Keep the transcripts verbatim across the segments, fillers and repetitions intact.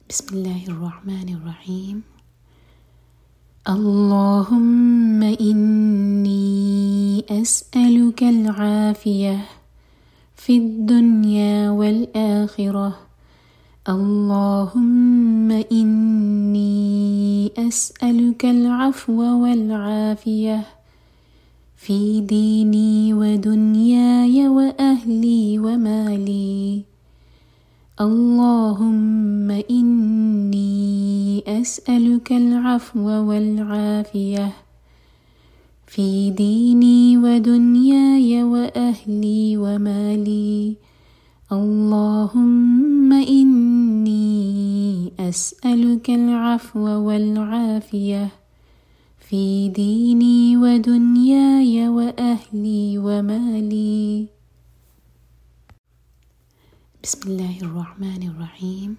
بسم الله الرحمن الرحيم. اللهم إني أسألك العافية في الدنيا والآخرة. اللهم إني أسألك العفو والعافية في ديني ودنياي وأهلي ومالي. اللهم إني أسألك العفو والعافية في ديني ودنياي وأهلي ومالي. اللهم إني أسألك العفو والعافية في ديني ودنياي وأهلي ومالي. بسم الله الرحمن الرحيم.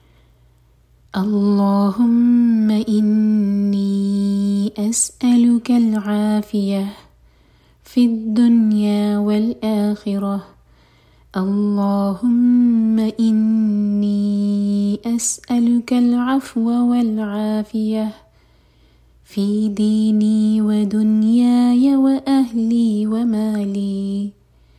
اللهم إني أسألك العافية في الدنيا والآخرة. اللهم إني أسألك العفو والعافية في ديني ودنياي وأهلي ومالي.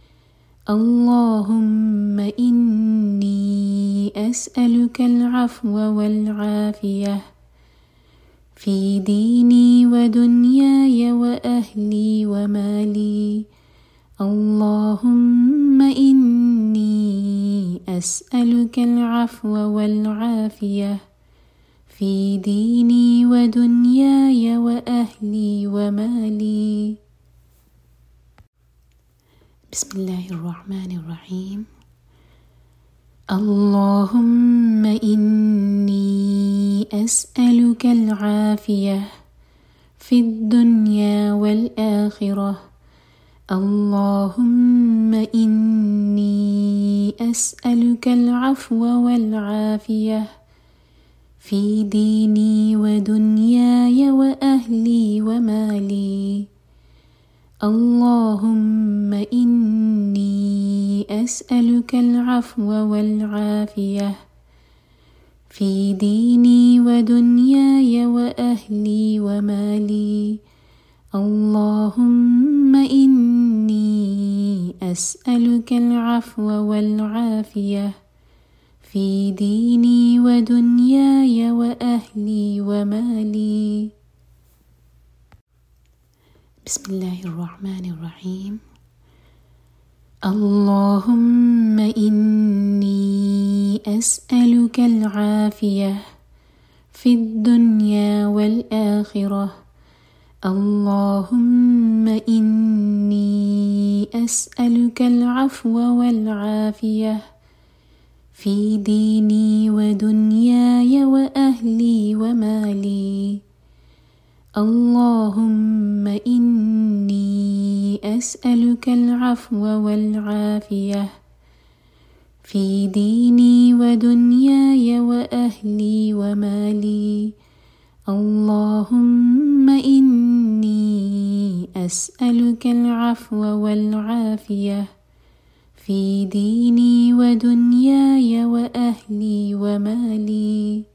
اللهم إني أسألك العفو والعافية في ديني ودنياي وأهلي ومالي. اللهم إني أسألك العفو والعافية في ديني ودنياي وأهلي ومالي. بسم الله الرحمن الرحيم. اللهم إني أسألك العافية في الدنيا والآخرة. اللهم إني أسألك العفو والعافية في ديني ودنياي وأهلي ومالي. اللهم إني أسألك العفو والعافية في ديني ودنياي وأهلي ومالي. اللهم إني أسألك العفو والعافية في ديني ودنياي وأهلي ومالي. بسم الله الرحمن الرحيم. اللهم إني أسألك العافية في الدنيا والآخرة. اللهم إني أسألك العفو والعافية في ديني ودنياي وأهلي ومالي. اللهم إني أسألك العفو والعافية في ديني ودنياي وأهلي ومالي. اللهم إني أسألك العفو والعافية في ديني ودنياي وأهلي ومالي.